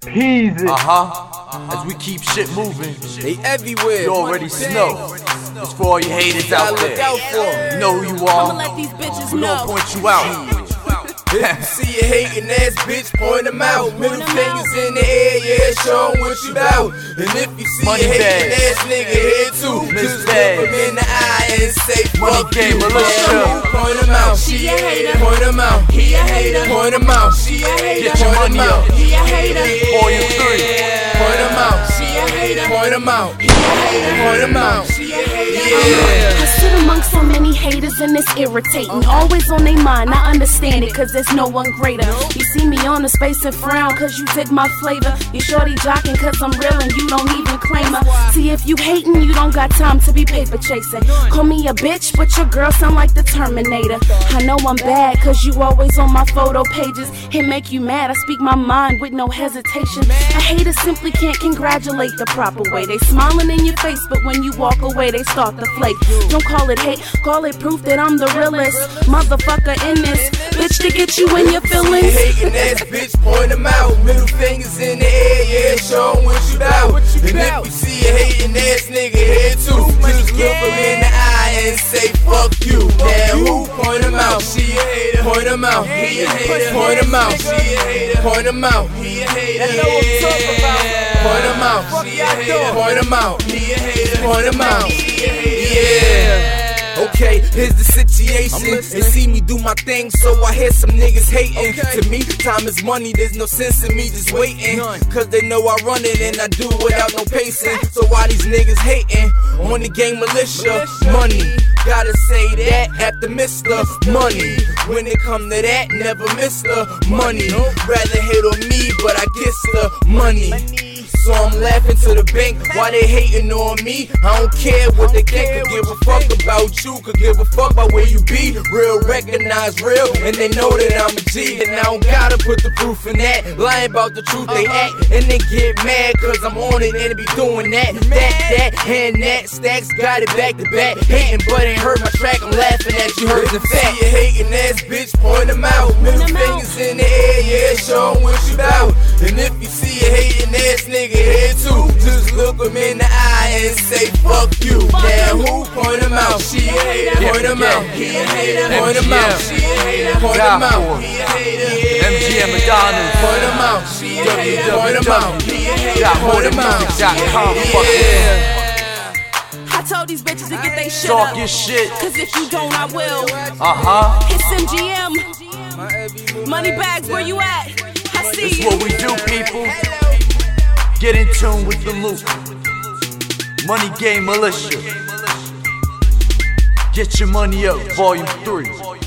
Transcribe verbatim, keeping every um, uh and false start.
Peasy. Uh-huh. As we keep shit moving, they everywhere. You already know. It's for all you haters out there. Out you know who you are. I'ma let these bitches We're know. gonna point you out. If you see a hating ass bitch, point them out. Middle fingers in the air, yeah, show 'em what you bout. And if you see Money a hating bag. ass nigga here too, Miss just Bag. look him in the eye and say Money fuck Game you. Militia. Yeah, point him out. She a hater. Point him out. He a hater. Point him out. She a hater. Get your Point him money out. up. He a hater. Volume three. Point him out. She a hater. Point him out. Point him out. She a hater. Yeah. I sit amongst so many haters and it's irritating. Always on their mind, I understand it, cause there's no one greater. You see me on the space and frown, cause you dig my flavor. You shorty jocking, cause I'm real and you don't even claim her. See, if you hating, you don't got time to be paper chasing. Call me a bitch, but your girl sound like the Terminator. I know I'm bad, cause you always on my photo pages. It make you mad, I speak my mind with no hesitation. A hater simply can't congratulate the proper way. They smiling in your face, but when you walk away, they start to flake. Don't call it hate, call it proof that I'm the realest motherfucker in this bitch to get you in your feelings. Hating ass bitch, point them out. Middle fingers in the air, yeah, show 'em what you bout. And if you see a hating ass nigga here too, just look him in the eye and say fuck you. Now who point him out? She a hater. Point him out. He a hater. Point him out. She a hater. Point him out. He a hater. That's what I'm talking about. Point him out. She a hater. Point him out. He a hater. Point him out. Yeah. Okay, here's the situation. They see me do my thing, so I hear some niggas hating. Okay. To me, time is money, there's no sense in me just waiting. Cause they know I run it and I do it without no pacing. So why these niggas hating on the game militia? Money, gotta say that after Mister Money. When it come to that, never miss the money. Rather hate on me, but I guess the money. So I'm laughing to the bank while they hating on me. I don't care what they think, could give a fuck about you, could give a fuck about where you be. Real recognize real, and they know that I'm a G. And I don't gotta put the proof in that. Lying about the truth, they act, and they get mad cause I'm on it and they be doing that. That, that, and that, stacks got it back to back. Hating but ain't heard my track, I'm laughing at you, heard the fact. You hating ass bitch, point them out. Middle fingers in the air, yeah, show 'em what you bout. And if you see a hating ass nigga here too, just look him in the eye and say fuck you. Now who point him out? She a hater. Point him out. He a hater. Point him out. She a hater. Point him out. He a hater. M G M McDonald's. Point him out. She a hater. Point him out. He a hater. Point him out. I told these bitches to get they shit Talk up, your shit. cause if you don't, I will. Uh-huh. It's M G M. Money bags, where you at? I see It's you. what we do, people. Get in tune with the loop. Money Game Militia. Get your money up, volume three.